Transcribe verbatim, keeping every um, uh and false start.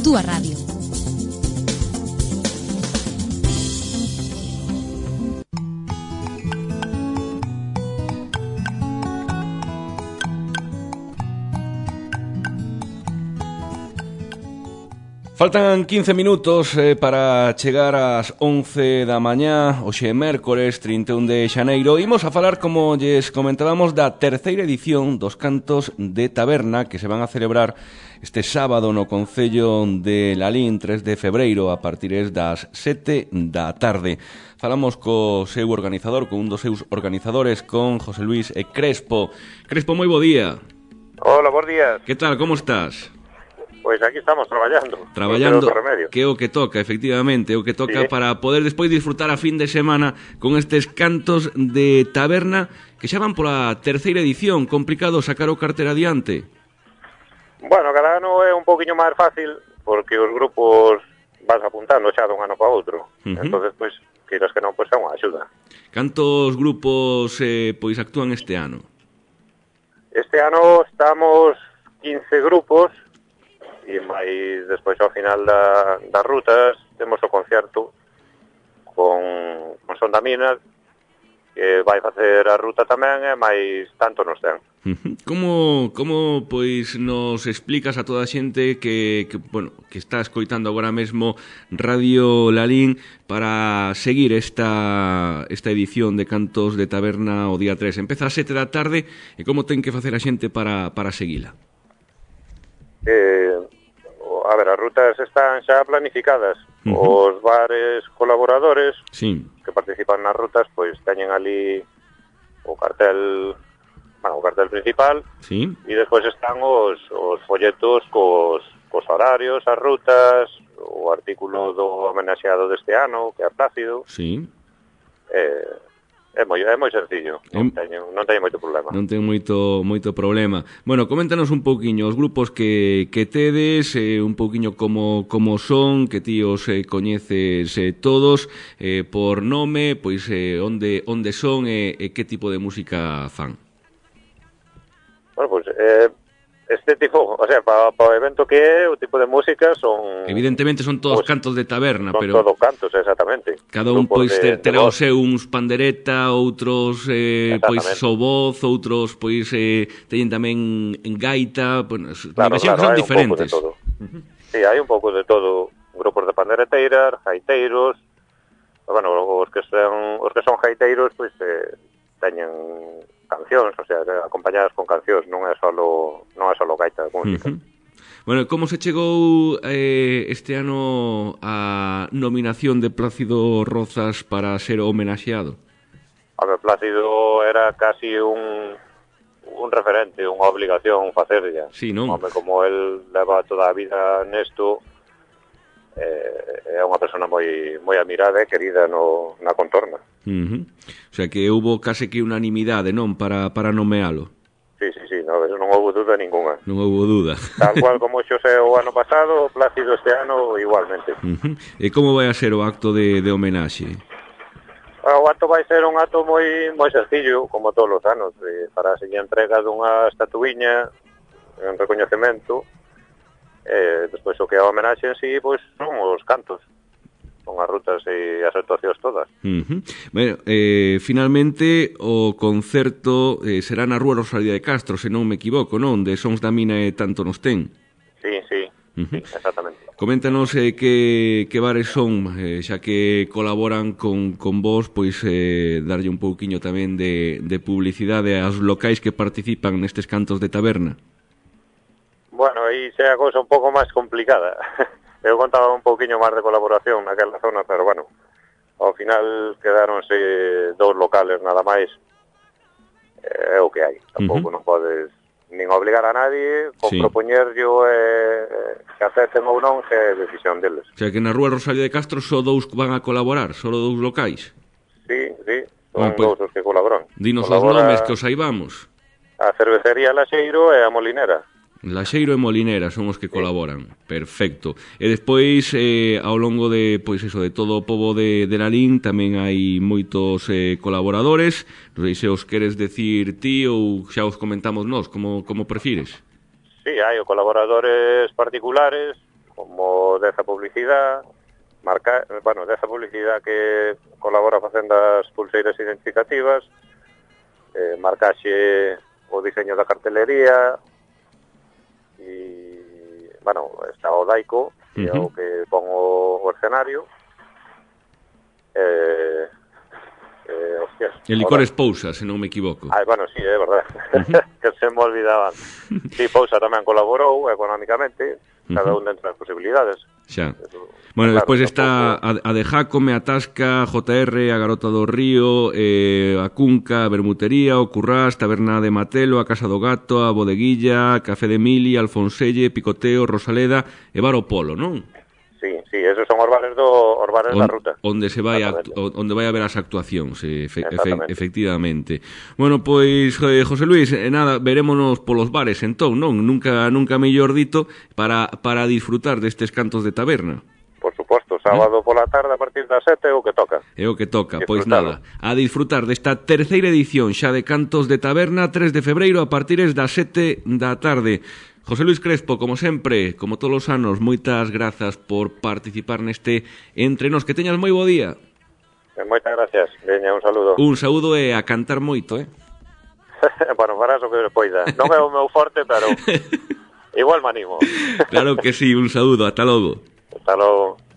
túa radio. Faltan quince minutos eh, para chegar ás once da mañá, hoxe é mércores trinta e un de xaneiro. Imos a falar, como lles comentábamos, da terceira edición dos Cantos de Taberna que se van a celebrar este sábado no concello de Lalín, tres de febreiro, a partir das sete da tarde. Falamos co seu organizador, con un dos seus organizadores, con José Luis e Crespo. Crespo, moi bo día. Hola, bons días. Que tal, como estás? Pois aquí estamos traballando. Traballando, que é o que toca, efectivamente, o que toca, sí, para poder despois disfrutar a fin de semana con estes Cantos de Taberna que xa van pola terceira edición. Complicado sacar o cartel adiante? Bueno, cada ano é un poquinho máis fácil porque os grupos vas apuntando xa dun ano para outro. Uh-huh. Entonces, pois, queiras que non, pois é unha axuda. Cantos grupos eh, pois actúan este ano? Este ano estamos quince grupos. E máis despois ao final da, das rutas temos o concerto con, con Son da Mina, que vai facer a ruta tamén e máis tanto nos ten. Como, como pois nos explicas a toda a xente que, que, bueno, que está escoitando agora mesmo Radio Lalín para seguir esta, esta edición de Cantos de Taberna o día tres? Empeza a sete da tarde e como ten que facer a xente para, para seguila? Eh, a ver, as rutas están xa planificadas. Uh-huh. Os bares colaboradores, sí, que participan nas rutas, pois teñen ali o cartel, bueno, o cartel principal, sí, e despois están os, os folletos cos, cos horarios, as rutas, o artículo do homenaxeado deste ano, que é Plácido. Sí. Eh, É moi, é moi sencillo, non teño, non teño moito problema. Non ten moito moito problema. Bueno, coméntanos un pouquiño os grupos que, que tedes, eh, un pouquiño como, como son, que ti os eh, coñeces eh, todos, eh, por nome, pois eh, onde, onde son e eh, eh, que tipo de música fan. Bueno, pois, eh, este tipo, o sea, para pa o evento que é, o tipo de música son... Evidentemente son todos pues, cantos de taberna, son pero... Son todos cantos, exactamente. Cada un, pois, de, terá o seu uns pandereta, outros, eh, pois, so voz, outros, pois, eh, teñen tamén en gaita, bueno, claro, me claro, que son diferentes. Uh-huh. Sí, hai un pouco de todo. Grupos de pandereteiras, gaiteiros, bueno, os que son, os que son gaiteiros, pois, eh, teñen... cancións, o sea, acompañadas con cancións, non é solo non é solo gaita de música. Uh-huh. Bueno, como se chegou eh, este ano a nominación de Plácido Rozas para ser homenaxeado? A ver, Plácido era casi un un referente, unha obligación facerlla. Sí, non? Home, como el leva toda a vida nesto, eh, é unha persona moi moi admirada e querida no, na contorna. Uh-huh. O sea que houbo case que unanimidade, non, para, para nomealo. Sí, sí, sí, no, eso non houbo duda ninguna. Non houbo duda. Tal cual como Xosé o ano pasado, Plácido este ano igualmente. Uh-huh. E como vai a ser o acto de, de homenaxe? O acto vai ser un acto moi moi sencillo, como todos os anos, eh, para a seguir entrega dunha estatuiña en recoñecemento. Eh, despois o que é a homenaxe en sí, pois son os cantos. Son as rutas e as actuacións todas. Uh-huh. Bueno, eh, finalmente o concerto eh, será na Rúa Rosalía de Castro, se non me equivoco, non? De Sons da Mina e tanto nos ten. Sí, sí, uh-huh. Sí, exactamente. Coméntanos eh, que, que bares son, eh, xa que colaboran con, con vos, pois eh, darlle un pouquiño tamén de, de publicidade aos locais que participan nestes cantos de taberna. Bueno, aí xa a cousa un pouco máis complicada. Eu contaba un pouquiño máis de colaboración naquela zona, pero bueno, ao final quedáronse dous locales nada máis. É o que hai. Tampouco uh-huh. non podes nin obligar a nadie, con sí. propoñerllo eh, que acepten ou non, que é decisión deles. O sea, que na Rúa Rosalía de Castro só dous van a colaborar, só dous locais? Sí, sí, son ah, pues, dous os que colaboran. Dinos Colabora os nomes que os saibamos. A Cervecería Laxeiro e a Molinera. Laxeiro e Molinera son os que colaboran. Sí. Perfecto. E despois, eh, ao longo de, pois eso, de todo o pobo de, de Lalín, tamén hai moitos eh, colaboradores. Non sei se os queres decir ti ou xa os comentamos nós, como, como prefires. Sí, hai colaboradores particulares, como como Deza Publicidade, marca, bueno, Deza Publicidade que colabora facendo as pulseiras identificativas, eh, marcaxe o diseño da cartelería, e, bueno, está o Daico, que uh-huh. é o que pon o, o escenario, eh, eh, hostias, el Licores Pousa, se non me equivoco. Ah, bueno, sí, é verdad, uh-huh. que se me olvidaban. Sí, Pousa tamén colaborou económicamente, cada uh-huh. un dentro das posibilidades. Xa. Eso, bueno, claro, despois está a, a de Jacome, a Tasca, J R, a Garota do Río, eh, a Cunca, a Bermutería, o Currás, Taberna de Matelo, a Casa do Gato, a Bodeguilla, Café de Mili, Alfonselle, Picoteo, Rosaleda e Bar o Polo, non? Sí, sí, esos son os bares, do, os bares On, da ruta. Onde se vai a, onde vai a ver as actuacións, efe, efe, efectivamente. Bueno, pois, eh, José Luis, eh, nada, verémonos polos bares, entón, non? Nunca nunca mellor dito para, para disfrutar destes cantos de taberna. Por suposto, sábado ¿Eh? pola tarde a partir das sete é o que toca. É o que toca, pois nada, a disfrutar desta terceira edición xa de Cantos de Taberna, tres de febreiro a partir das sete da tarde. José Luis Crespo, como sempre, como todos os anos, moitas grazas por participar neste Entre Nós. Que teñas moi bo día. Moitas gracias. Veña, un saludo. Un saúdo e a cantar moito, eh? Bueno, farás o que poida. Non é o meu forte, pero igual me animo. Claro que sí, un saúdo. Ata logo. Ata logo.